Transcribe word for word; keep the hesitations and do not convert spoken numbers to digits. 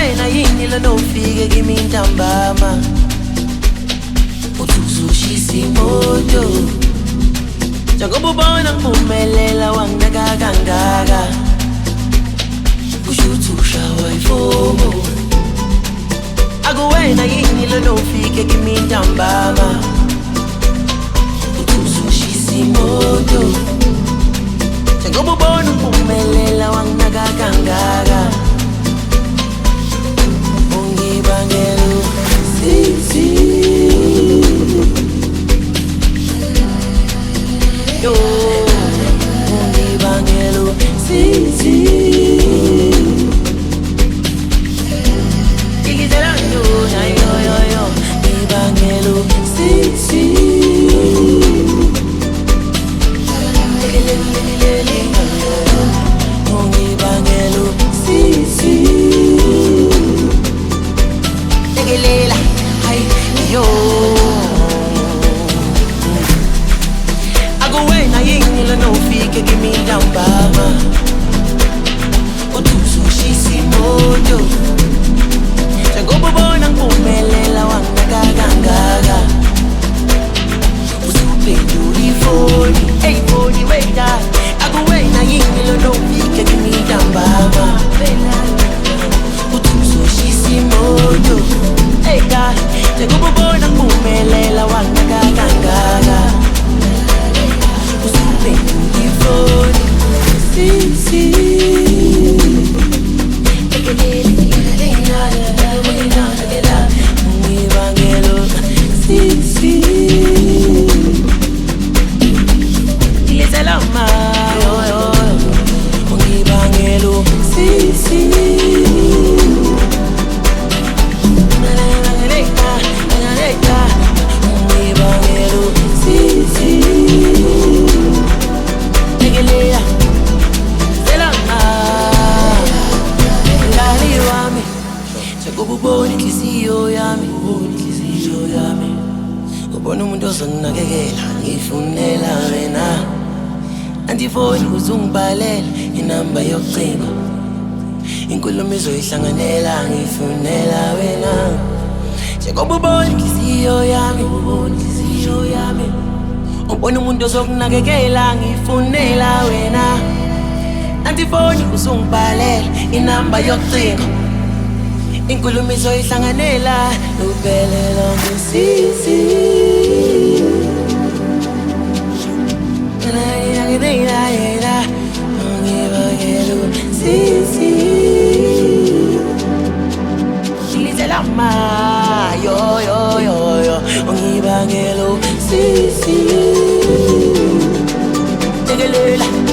Akuwena yini lona ufike kimi ntambama uthi uzoshisa imoto njengoba ubona ngiphumelela wanginaka kangaka kusho ukuthi ushawa ifomo. Akuwena yini lona ufike kimi ntambama uthi uzoshisa imoto njengoba ubona ngiphumelela wanginaka kangaka ungibangela sisi yo ungibangela sisi ilizela yo yo yo yo ngibangela sisi lelelelele ungibangela sisi tegelela hay yo. Akuwena yini lona ufike kimi ntambama uthi uzoshisa imoto njengoba ubona ngiphumelela wanginaka kangaka uzophendula ifoni eyifoni weta. Akuwena yini lona ufike kimi ntambama uthi uzoshisa imoto eka njengoba ubona ngiphumelela wanginaka kangaka uzophendula ifoni sisi ungibangela sisi ilizalama yo yo ungibangela sisi ubona inhliziyo yami, ubona inhliziyo yami, ubona umuntu ozonginakekela ngifunela wena. Andifoni ukuze ungibhalele inamba yocingo, inkulumo izoyihlanganela ngifunela wena. Njengoba ubona inhliziyo yami, ubona inhliziyo yami, ubona umuntu ozokunakekela ngifunela wena. Andifoni ukuze ungibhalele inamba yocingo, inkulumo izoyihlanganela uphelela ngusisi. Ungibangela sisi ilizalama yo yo yo yo ungibangela sisi tegelela